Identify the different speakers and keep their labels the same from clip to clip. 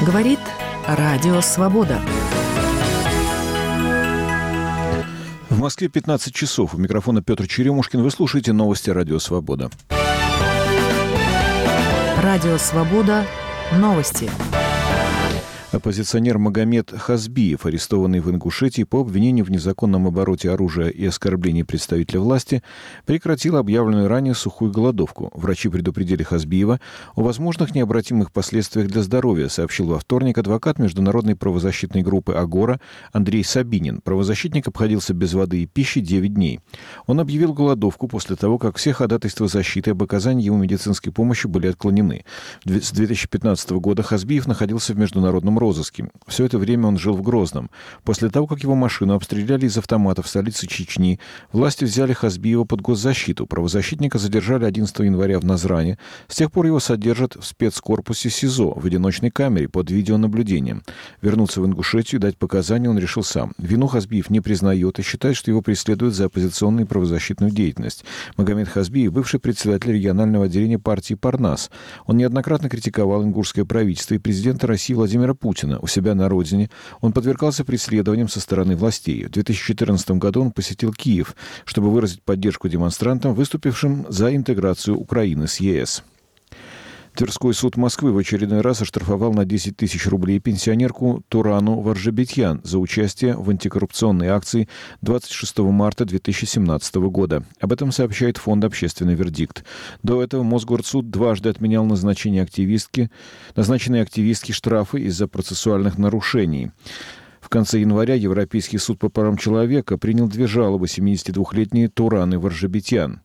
Speaker 1: Говорит Радио Свобода.
Speaker 2: В Москве 15 часов. У микрофона Петр Черемушкин. Вы слушаете новости Радио Свобода.
Speaker 1: Радио Свобода. Новости.
Speaker 2: Оппозиционер Магомед Хазбиев, арестованный в Ингушетии по обвинению в незаконном обороте оружия и оскорблении представителя власти, прекратил объявленную ранее сухую голодовку. Врачи предупредили Хазбиева о возможных необратимых последствиях для здоровья, сообщил во вторник адвокат международной правозащитной группы «Агора» Андрей Сабинин. Правозащитник обходился без воды и пищи 9 дней. Он объявил голодовку после того, как все ходатайства защиты об оказании ему медицинской помощи были отклонены. С 2015 года Хазбиев находился в международном розыске. Все это время он жил в Грозном. После того, как его машину обстреляли из автоматов в столице Чечни, власти взяли Хазбиева под госзащиту. Правозащитника задержали 11 января в Назране. С тех пор его содержат в спецкорпусе СИЗО в одиночной камере под видеонаблюдением. Вернуться в Ингушетию и дать показания он решил сам. Вину Хазбиев не признает и считает, что его преследуют за оппозиционную и правозащитную деятельность. Магомед Хазбиев – бывший председатель регионального отделения партии «Парнас». Он неоднократно критиковал ингушское правительство и президента России Владимира Путина у себя на родине. Он подвергался преследованиям со стороны властей. В 2014 году он посетил Киев, чтобы выразить поддержку демонстрантам, выступившим за интеграцию Украины с ЕС. Тверской суд Москвы в очередной раз оштрафовал на 10 тысяч рублей пенсионерку Турану Варжебетьян за участие в антикоррупционной акции 26 марта 2017 года. Об этом сообщает фонд «Общественный вердикт». До этого Мосгорсуд дважды отменял назначенные активистки штрафы из-за процессуальных нарушений. В конце января Европейский суд по правам человека принял 2 жалобы 72-летней Тураны Варжебетьян.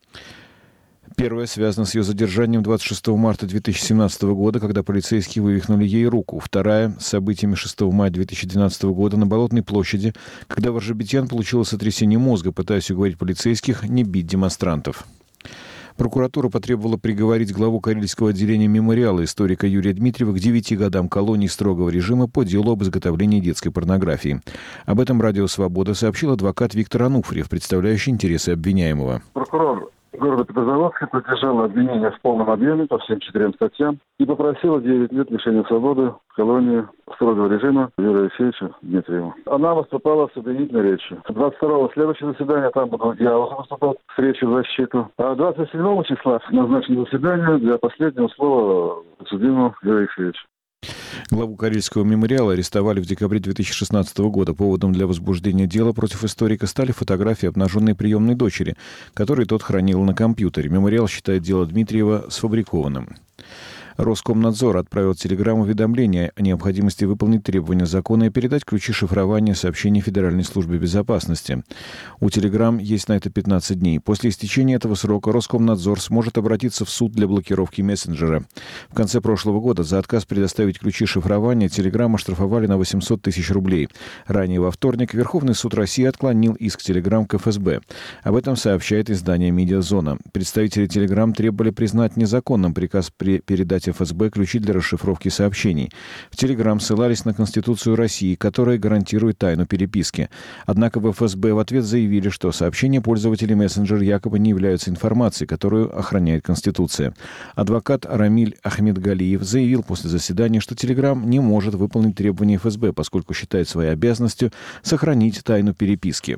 Speaker 2: Первая связана с ее задержанием 26 марта 2017 года, когда полицейские вывихнули ей руку. Вторая – с событиями 6 мая 2012 года на Болотной площади, когда Варжебетьян получила сотрясение мозга, пытаясь уговорить полицейских не бить демонстрантов. Прокуратура потребовала приговорить главу Карельского отделения мемориала историка Юрия Дмитриева к 9 годам колонии строгого режима по делу об изготовлении детской порнографии. Об этом Радио Свобода сообщил адвокат Виктор Ануфриев, представляющий интересы обвиняемого.
Speaker 3: Прокурор города Петрозаводска поддержала обвинение в полном объеме по всем 4 статьям и попросила 9 лет лишения свободы в колонии строгого режима Юрия Алексеевича Дмитриева. Она выступала с обвинительной речью. 22-го следующее заседание, там буду я выступал с речью в защиту. А 27 числа назначено заседание для последнего слова подсудимого Юрия Алексеевича.
Speaker 2: Главу Карельского мемориала арестовали в декабре 2016 года. Поводом для возбуждения дела против историка стали фотографии обнаженной приемной дочери, которые тот хранил на компьютере. Мемориал считает дело Дмитриева сфабрикованным. Роскомнадзор отправил телеграмм-уведомление о необходимости выполнить требования закона и передать ключи шифрования сообщений Федеральной службе безопасности. У телеграмм есть на это 15 дней. После истечения этого срока Роскомнадзор сможет обратиться в суд для блокировки мессенджера. В конце прошлого года за отказ предоставить ключи шифрования телеграмм оштрафовали на 800 тысяч рублей. Ранее во вторник Верховный суд России отклонил иск телеграмм к ФСБ. Об этом сообщает издание «Медиазона». Представители телеграмм требовали признать незаконным приказ передать ФСБ ключи для расшифровки сообщений. В Телеграм ссылались на Конституцию России, которая гарантирует тайну переписки. Однако в ФСБ в ответ заявили, что сообщения пользователей мессенджер якобы не являются информацией, которую охраняет Конституция. Адвокат Рамиль Ахмедгалиев заявил после заседания, что Телеграм не может выполнить требования ФСБ, поскольку считает своей обязанностью сохранить тайну переписки.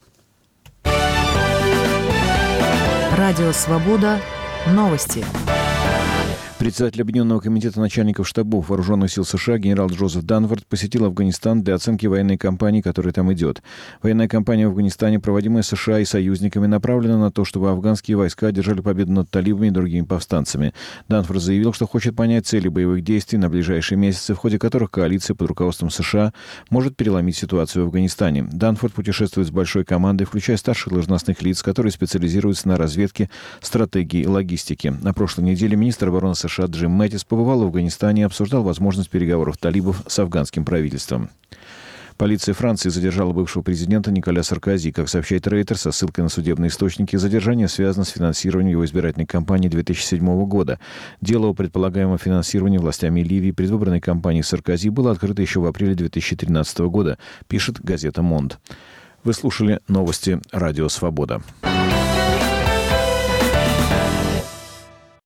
Speaker 1: Радио Свобода. Новости.
Speaker 2: Председатель Объединенного комитета начальников штабов Вооруженных сил США генерал Джозеф Данфорд посетил Афганистан для оценки военной кампании, которая там идет. Военная кампания в Афганистане, проводимая США и союзниками, направлена на то, чтобы афганские войска одержали победу над талибами и другими повстанцами. Данфорд заявил, что хочет понять цели боевых действий на ближайшие месяцы, в ходе которых коалиция под руководством США может переломить ситуацию в Афганистане. Данфорд путешествует с большой командой, включая старших должностных лиц, которые специализируются на разведке, стратегии и логистике. На прошлой неделе министр обороны США Джим Мэттис побывал в Афганистане и обсуждал возможность переговоров талибов с афганским правительством. Полиция Франции задержала бывшего президента Николя Саркози. Как сообщает Рейтер, со ссылкой на судебные источники, задержание связано с финансированием его избирательной кампании 2007 года. Дело о предполагаемом финансировании властями Ливии предвыборной кампании Саркози было открыто еще в апреле 2013 года, пишет газета «Монд». Вы слушали новости «Радио Свобода».